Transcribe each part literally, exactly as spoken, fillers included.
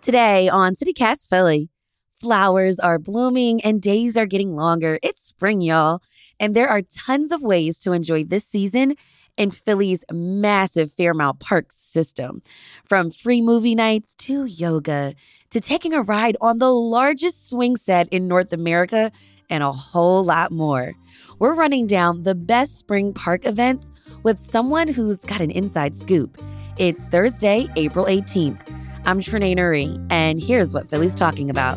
Today on CityCast Philly, flowers are blooming and days are getting longer. It's spring, y'all. And there are tons of ways to enjoy this season in Philly's massive Fairmount Park system. From free movie nights to yoga to taking a ride on the largest swing set in North America and a whole lot more. We're running down the best spring park events with someone who's got an inside scoop. It's Thursday, April eighteenth. I'm Trenae Nuri, and here's what Philly's talking about.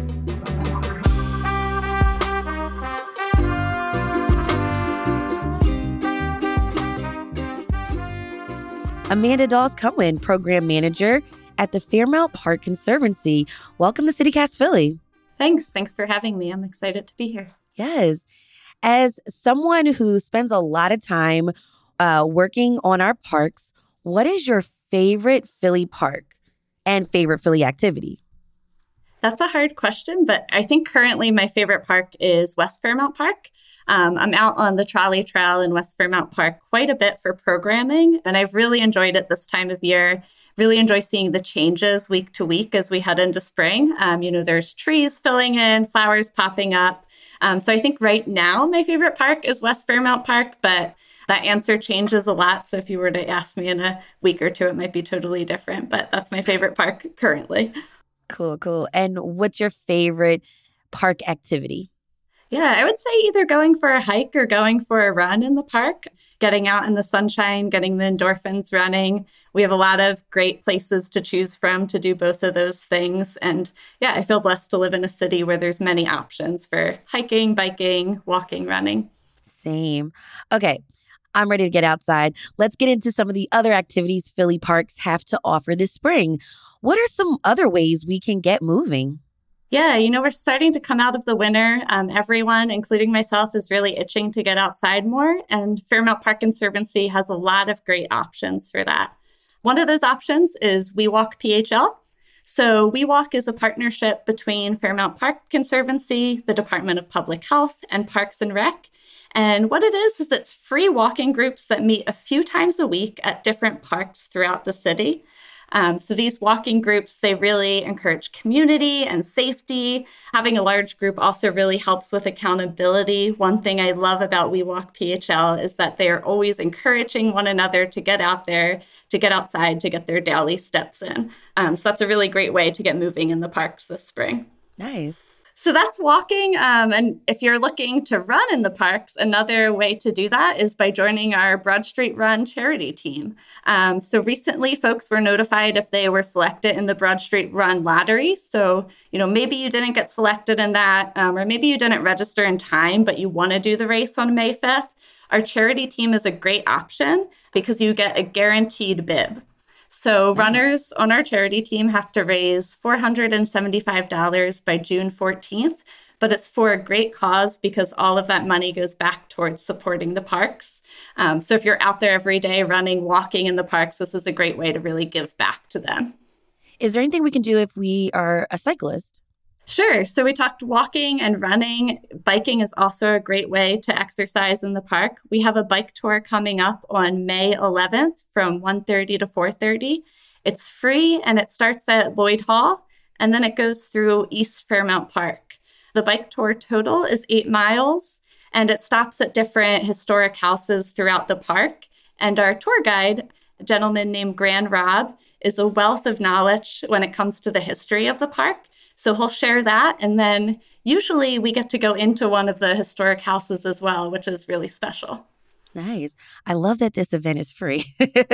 Amanda Dawes-Cohen, Program Manager at the Fairmount Park Conservancy. Welcome to CityCast Philly. Thanks. Thanks for having me. I'm excited to be here. Yes. As someone who spends a lot of time uh, working on our parks, what is your favorite Philly park and favorite Philly activity? That's a hard question, but I think currently my favorite park is West Fairmount Park. Um, I'm out on the trolley trail in West Fairmount Park quite a bit for programming, and I've really enjoyed it this time of year. Really enjoy seeing the changes week to week as we head into spring. Um, you know, there's trees filling in, flowers popping up. Um, so I think right now my favorite park is West Fairmount Park, but that answer changes a lot. So if you were to ask me in a week or two, it might be totally different, but that's my favorite park currently. Cool, cool. And what's your favorite park activity? Yeah, I would say either going for a hike or going for a run in the park, getting out in the sunshine, getting the endorphins running. We have a lot of great places to choose from to do both of those things. And yeah, I feel blessed to live in a city where there's many options for hiking, biking, walking, running. Same. Okay, I'm ready to get outside. Let's get into some of the other activities Philly parks have to offer this spring. What are some other ways we can get moving? Yeah, you know, we're starting to come out of the winter. Um, everyone, including myself, is really itching to get outside more. And Fairmount Park Conservancy has a lot of great options for that. One of those options is We Walk P H L. So We Walk is a partnership between Fairmount Park Conservancy, the Department of Public Health, and Parks and Rec. And what it is, is it's free walking groups that meet a few times a week at different parks throughout the city. Um, so these walking groups, they really encourage community and safety. Having a large group also really helps with accountability. One thing I love about We Walk P H L is that they are always encouraging one another to get out there, to get outside, to get their daily steps in. Um, so that's a really great way to get moving in the parks this spring. Nice. So that's walking. Um, and if you're looking to run in the parks, another way to do that is by joining our Broad Street Run charity team. Um, so recently, folks were notified if they were selected in the Broad Street Run lottery. So, you know, maybe you didn't get selected in that, um, or maybe you didn't register in time, but you want to do the race on May fifth. Our charity team is a great option because you get a guaranteed bib. So runners on our charity team have to raise four hundred seventy-five dollars by June fourteenth, but it's for a great cause because all of that money goes back towards supporting the parks. Um, so if you're out there every day running, walking in the parks, this is a great way to really give back to them. Is there anything we can do if we are a cyclist? Sure. So we talked walking and running. Biking is also a great way to exercise in the park. We have a bike tour coming up on May eleventh from one thirty to four thirty. It's free and it starts at Lloyd Hall and then it goes through East Fairmount Park. The bike tour total is eight miles and it stops at different historic houses throughout the park. And our tour guide, a gentleman named Grand Rob, is a wealth of knowledge when it comes to the history of the park. So he'll share that. And then usually we get to go into one of the historic houses as well, which is really special. Nice. I love that this event is free.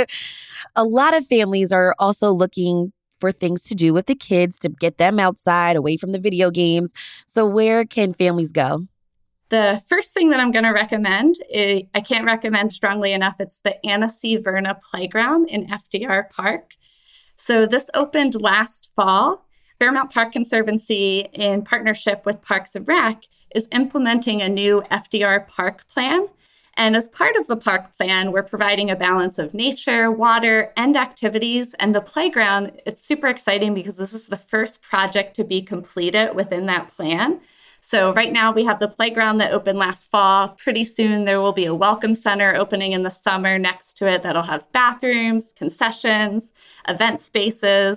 A lot of families are also looking for things to do with the kids to get them outside, away from the video games. So where can families go? The first thing that I'm going to recommend, is, I can't recommend strongly enough, it's the Anna C. Verna Playground in F D R Park. So this opened last fall. Fairmount Park Conservancy, in partnership with Parks and Rec, is implementing a new F D R park plan. And as part of the park plan, we're providing a balance of nature, water, and activities. And the playground, it's super exciting because this is the first project to be completed within that plan. So right now we have the playground that opened last fall. Pretty soon there will be a welcome center opening in the summer next to it that'll have bathrooms, concessions, event spaces.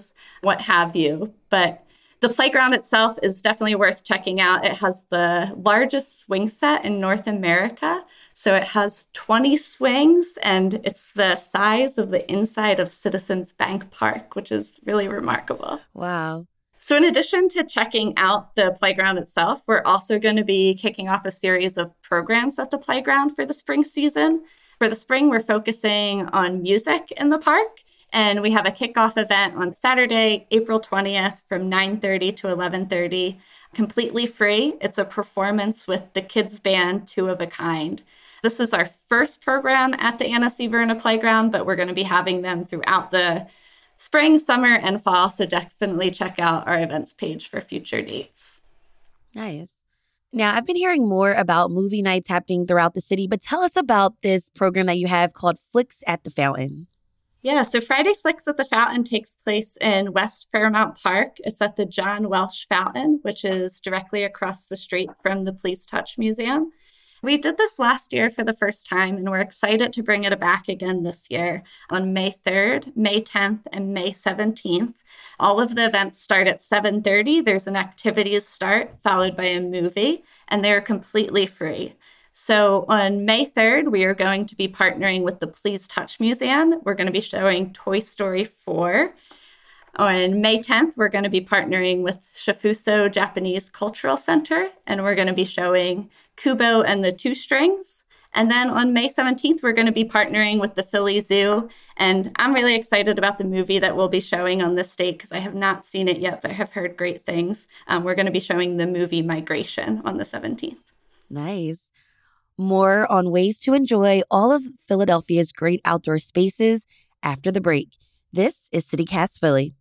what have you. But the playground itself is definitely worth checking out. It has the largest swing set in North America. So it has twenty swings, and it's the size of the inside of Citizens Bank Park, which is really remarkable. Wow. So in addition to checking out the playground itself, we're also going to be kicking off a series of programs at the playground for the spring season. For the spring, we're focusing on music in the park. And we have a kickoff event on Saturday, April twentieth from nine thirty to eleven thirty, completely free. It's a performance with the kids band Two of a Kind. This is our first program at the Anna C. Verna Playground, but we're going to be having them throughout the spring, summer, and fall. So definitely check out our events page for future dates. Nice. Now, I've been hearing more about movie nights happening throughout the city, but tell us about this program that you have called Flicks at the Fountain. Yeah, so Friday Flicks at the Fountain takes place in West Fairmount Park. It's at the John Welsh Fountain, which is directly across the street from the Please Touch Museum. We did this last year for the first time, and we're excited to bring it back again this year on May third, May tenth, and May seventeenth. All of the events start at seven thirty. There's an activities start followed by a movie, and they're completely free. So on May third, we are going to be partnering with the Please Touch Museum. We're going to be showing Toy Story four. On May tenth, we're going to be partnering with Shifuso Japanese Cultural Center, and we're going to be showing Kubo and the Two Strings. And then on May seventeenth, we're going to be partnering with the Philly Zoo. And I'm really excited about the movie that we'll be showing on this date because I have not seen it yet, but have heard great things. Um, we're going to be showing the movie Migration on the seventeenth. Nice. More on ways to enjoy all of Philadelphia's great outdoor spaces after the break. This is CityCast Philly.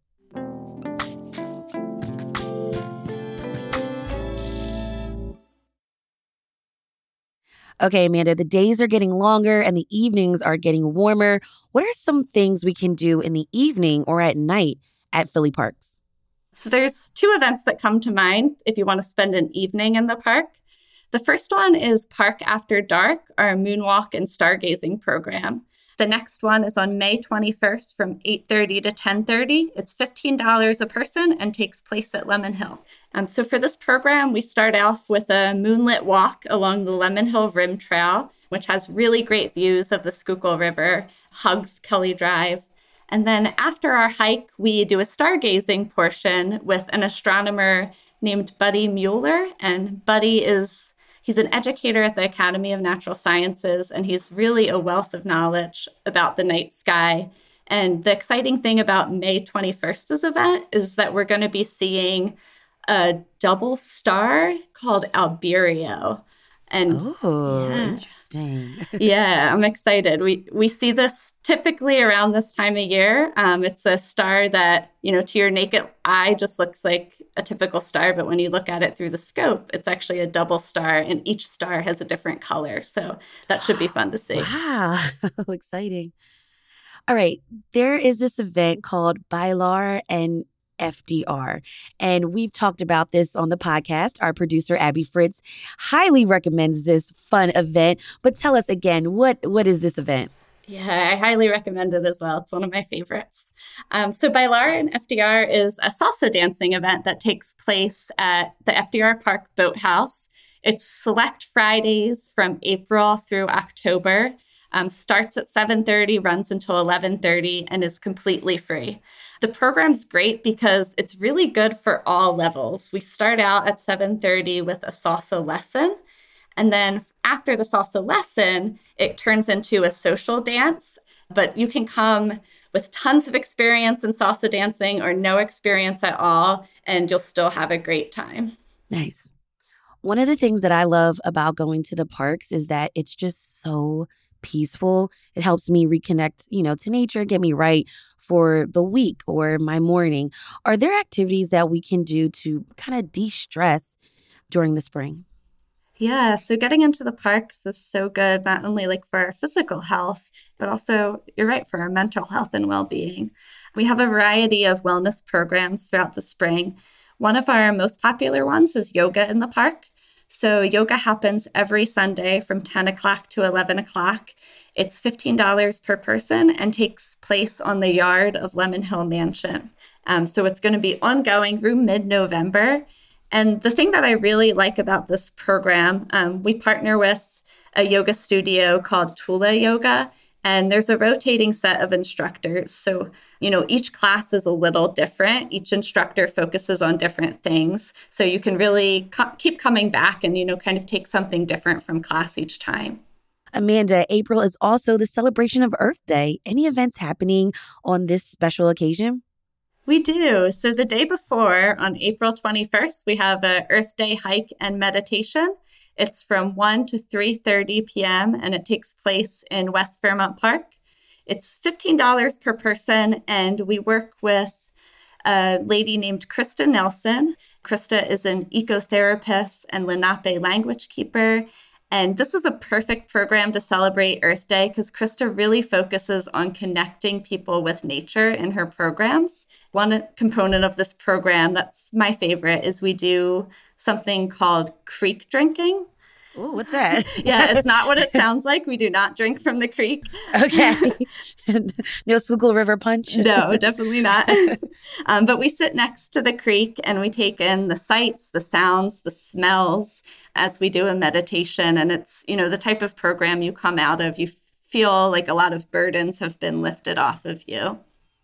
Okay, Amanda, the days are getting longer and the evenings are getting warmer. What are some things we can do in the evening or at night at Philly parks? So there's two events that come to mind if you want to spend an evening in the park. The first one is Park After Dark, our moonwalk and stargazing program. The next one is on May twenty-first from eight thirty to ten thirty. It's fifteen dollars a person and takes place at Lemon Hill. Um, so for this program, we start off with a moonlit walk along the Lemon Hill Rim Trail, which has really great views of the Schuylkill River, hugs Kelly Drive. And then after our hike, we do a stargazing portion with an astronomer named Buddy Mueller. And Buddy is He's an educator at the Academy of Natural Sciences, and he's really a wealth of knowledge about the night sky. And the exciting thing about May twenty-first's event is that we're going to be seeing a double star called Albireo. And oh, yeah. Interesting. Yeah, I'm excited. We we see this typically around this time of year. Um, it's a star that, you know, to your naked eye just looks like a typical star, but when you look at it through the scope, it's actually a double star, and each star has a different color. So that should be fun to see. Wow, exciting. All right, there is this event called Bailar and F D R. And we've talked about this on the podcast. Our producer, Abby Fritz, highly recommends this fun event. But tell us again, what what is this event? Yeah, I highly recommend it as well. It's one of my favorites. Um, so Bailar and F D R is a salsa dancing event that takes place at the F D R Park Boathouse. It's select Fridays from April through October. Um, starts at seven thirty, runs until eleven thirty, and is completely free. The program's great because it's really good for all levels. We start out at seven thirty with a salsa lesson, and then after the salsa lesson, it turns into a social dance. But you can come with tons of experience in salsa dancing or no experience at all, and you'll still have a great time. Nice. One of the things that I love about going to the parks is that it's just so peaceful. It helps me reconnect, you know, to nature, get me right for the week or my morning. Are there activities that we can do to kind of de-stress during the spring? Yeah, so getting into the parks is so good, not only like for our physical health, but also, you're right, for our mental health and well-being. We have a variety of wellness programs throughout the spring. One of our most popular ones is yoga in the park. So yoga happens every Sunday from ten o'clock to eleven o'clock. It's fifteen dollars per person and takes place on the yard of Lemon Hill Mansion. Um, so it's going to be ongoing through mid-November. And the thing that I really like about this program, um, we partner with a yoga studio called Tula Yoga, and there's a rotating set of instructors. So, you know, each class is a little different. Each instructor focuses on different things. So you can really co- keep coming back and, you know, kind of take something different from class each time. Amanda, April is also the celebration of Earth Day. Any events happening on this special occasion? We do. So the day before, on April twenty-first, we have a Earth Day hike and meditation. It's from one to three thirty p.m. and it takes place in West Fairmount Park. It's fifteen dollars per person, and we work with a lady named Krista Nelson. Krista is an ecotherapist and Lenape language keeper. And this is a perfect program to celebrate Earth Day because Krista really focuses on connecting people with nature in her programs. One component of this program that's my favorite is we do something called creek drinking. Ooh, what's that? Yeah, it's not what it sounds like. We do not drink from the creek. Okay. No Schuylkill River punch? No, definitely not. um, but we sit next to the creek and we take in the sights, the sounds, the smells as we do a meditation. And it's, you know, the type of program you come out of, you feel like a lot of burdens have been lifted off of you.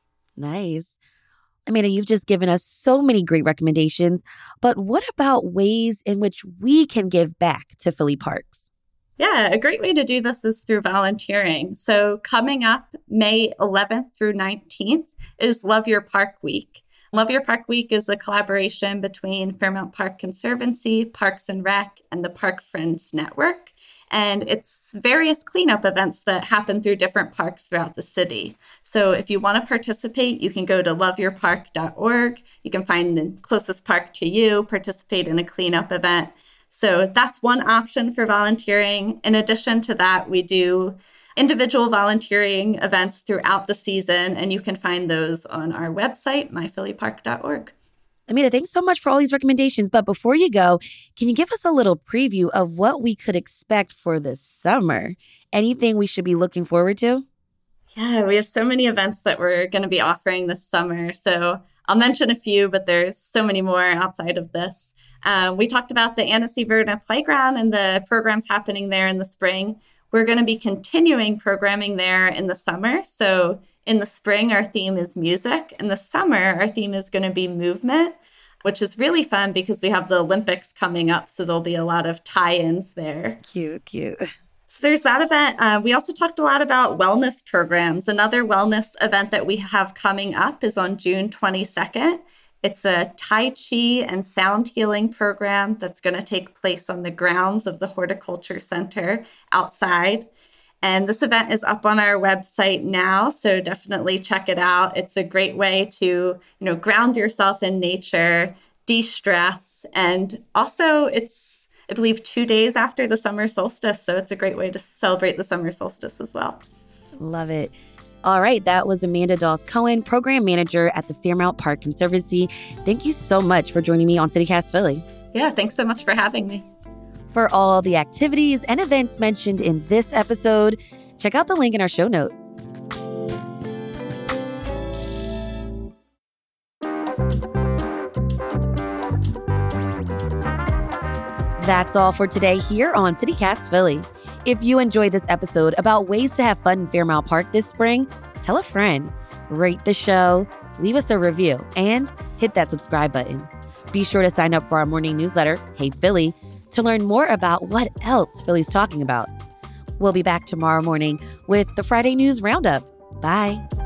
Nice. Amanda, you've just given us so many great recommendations, but what about ways in which we can give back to Philly parks? Yeah, a great way to do this is through volunteering. So coming up May eleventh through nineteenth is Love Your Park Week. Love Your Park Week is a collaboration between Fairmount Park Conservancy, Parks and Rec, and the Park Friends Network. And it's various cleanup events that happen through different parks throughout the city. So if you want to participate, you can go to love your park dot org. You can find the closest park to you, participate in a cleanup event. So that's one option for volunteering. In addition to that, we do individual volunteering events throughout the season, and you can find those on our website, my philly park dot org. Amanda, thanks so much for all these recommendations. But before you go, can you give us a little preview of what we could expect for the summer? Anything we should be looking forward to? Yeah, we have so many events that we're going to be offering this summer. So I'll mention a few, but there's so many more outside of this. Uh, we talked about the Anna C. Verna Playground and the programs happening there in the spring. We're going to be continuing programming there in the summer. So in the spring, our theme is music. In the summer, our theme is going to be movement, which is really fun because we have the Olympics coming up. So there'll be a lot of tie-ins there. Cute, cute. So there's that event. Uh, we also talked a lot about wellness programs. Another wellness event that we have coming up is on June twenty-second. It's a Tai Chi and sound healing program that's going to take place on the grounds of the Horticulture Center outside. And this event is up on our website now, so definitely check it out. It's a great way to, you know, ground yourself in nature, de-stress, and also it's, I believe, two days after the summer solstice, so it's a great way to celebrate the summer solstice as well. Love it. All right, that was Amanda Dawes-Cohen, Program Manager at the Fairmount Park Conservancy. Thank you so much for joining me on CityCast Philly. Yeah, thanks so much for having me. For all the activities and events mentioned in this episode, check out the link in our show notes. That's all for today here on CityCast Philly. If you enjoyed this episode about ways to have fun in Fairmount Park this spring, tell a friend, rate the show, leave us a review, and hit that subscribe button. Be sure to sign up for our morning newsletter, Hey Philly, to learn more about what else Philly's talking about. We'll be back tomorrow morning with the Friday News Roundup. Bye.